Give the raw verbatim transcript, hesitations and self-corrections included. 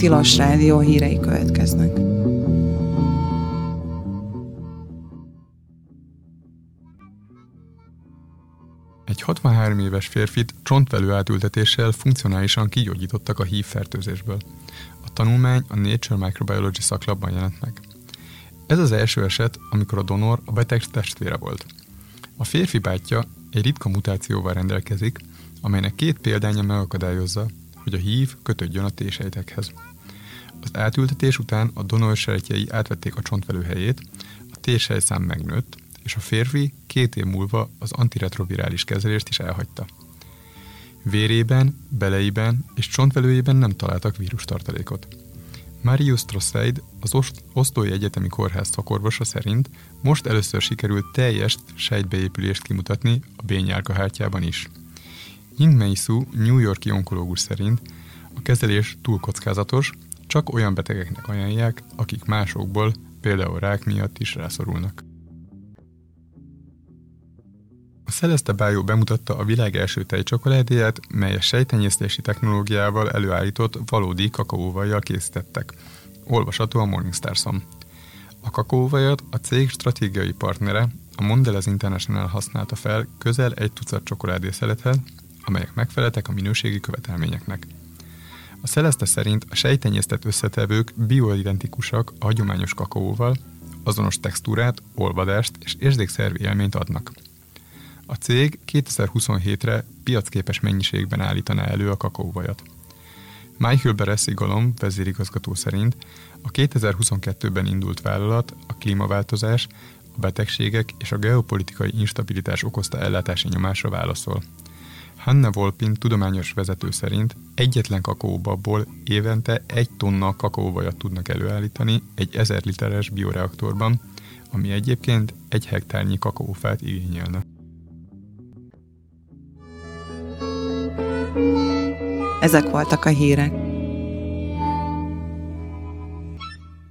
Tilos Rádió hírei következnek. Egy hatvanhárom éves férfit csontvelő átültetéssel funkcionálisan kigyógyítottak a hív fertőzésből. A tanulmány a Nature Microbiology szaklapban jelent meg. Ez az első eset, amikor a donor a beteg testvére volt. A férfi bátyja egy ritka mutációval rendelkezik, amelynek két példánya megakadályozza, hogy a hív kötődjön a T-sejtekhez. Az átültetés után a donor sejtjei átvették a csontvelő helyét, a T-sejtszám megnőtt, és a férfi két év múlva az antiretrovirális kezelést is elhagyta. Vérében, beleiben és csontvelőjében nem találtak vírustartalékot. Marius Trosseid, az Oszlói Egyetemi Kórház szakorvosa szerint most először sikerült teljes sejtbeépülést kimutatni a bényárkahártyában is. Ying-Mei Su, New York-i onkológus szerint a kezelés túl kockázatos, csak olyan betegeknek ajánlják, akik másokból, például rák miatt is rászorulnak. A Celeste Bio bemutatta a világ első tejcsokoládéját, melyet sejtenyésztési technológiával előállított valódi kakaóvajjal készítettek. Olvasható a Morningstar-on. A kakaóvajat a cég stratégiai partnere, a Mondelez International használta fel közel egy tucat csokoládészelethez, amelyek megfeleltek a minőségi követelményeknek. A Celeste szerint a sejtenyésztett összetevők bioidentikusak a hagyományos kakaóval, azonos textúrát, olvadást és érzékszervi élményt adnak. A cég kétezer-huszonhétre piacképes mennyiségben állítaná elő a kakaóvajat. Michael Beressi-Gollom vezérigazgató szerint a kétezer-huszonkettőben indult vállalat a klímaváltozás, a betegségek és a geopolitikai instabilitás okozta ellátási nyomásra válaszol. Hanna Volpin tudományos vezető szerint egyetlen kakaóbabból évente egy tonna kakaóvajat tudnak előállítani egy ezer literes bioreaktorban, ami egyébként egy hektárnyi kakaófát igényelne. Ezek voltak a hírek.